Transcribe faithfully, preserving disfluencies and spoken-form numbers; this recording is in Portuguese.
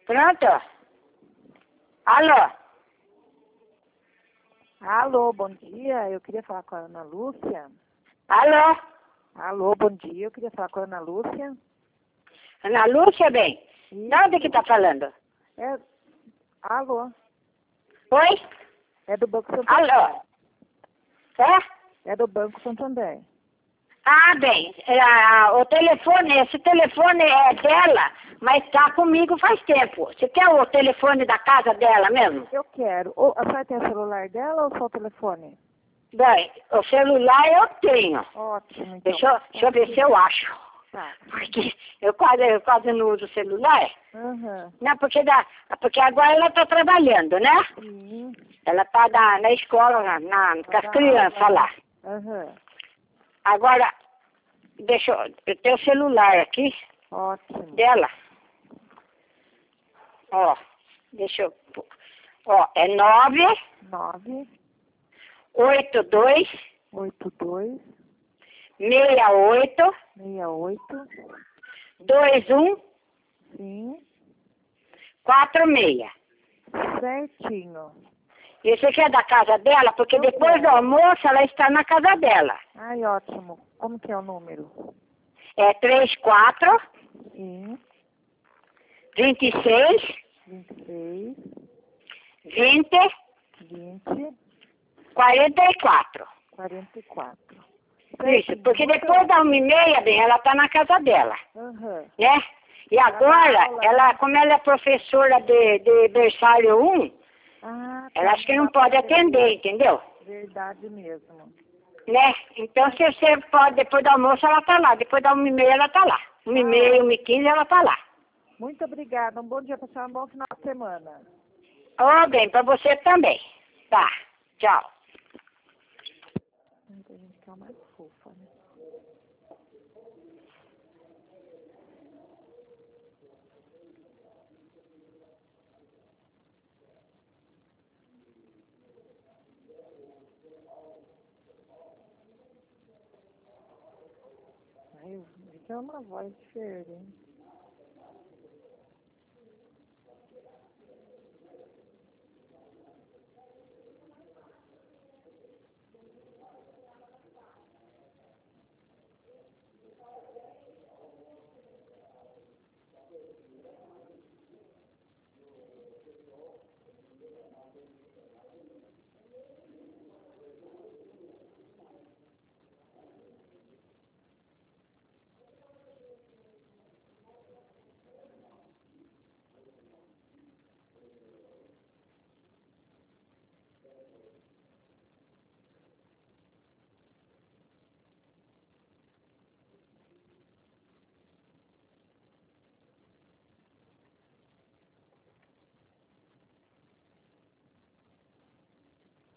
Pronto? Alô? Alô, bom dia. Eu queria falar com a Ana Lúcia. Alô? Alô, bom dia. Eu queria falar com a Ana Lúcia. Ana Lúcia, bem? Isso. De onde que tá falando? É... Alô? Oi? É do Banco Santander. Alô? É? É do Banco Santander. Ah, bem, é, o telefone, esse telefone é dela, mas tá comigo faz tempo. Você quer o telefone da casa dela mesmo? Eu quero. Ou, a senhora tem o celular dela ou só o telefone? Bem, o celular eu tenho. Ótimo, então. Deixa eu, deixa eu ver se eu acho. Tá. Porque eu quase, eu quase não uso celular. Aham. Não, porque, dá, porque agora ela tá trabalhando, né? Sim. Ela tá na, na escola, na, na, com as Tá. crianças lá. Aham. Agora, deixa eu, eu tenho o celular aqui Ótimo. dela. Ó, deixa eu, pôr. Ó, é nove Nove, oito dois oito, dois, seis oito seis, oito, dois um sim. quatro seis. Certinho. Esse aqui é da casa dela, porque Eu depois quero. do almoço ela está na casa dela. Ai, ótimo. Como que é o número? É três quatro Sim. vinte e seis vinte e seis, vinte vinte, quarenta e quatro. quarenta e quatro. Isso, porque depois da uma e meia, bem, ela está na casa dela, Aham. né? E agora, ela, como ela é professora de, de berçário um, Ah, tá. ela acha que não pode atender, entendeu? Verdade mesmo. Né? Então, se você pode, depois do almoço, ela tá lá. Depois da uma e meia, ela tá lá. Uma e meia, uma e quinze, ela tá lá. Muito obrigada. Um bom dia para a senhora, um bom final de semana. Ô, bem, pra você também. Tá, tchau. Muita gente que é mais fofa, né? Ai, eu vi que é uma voz diferente.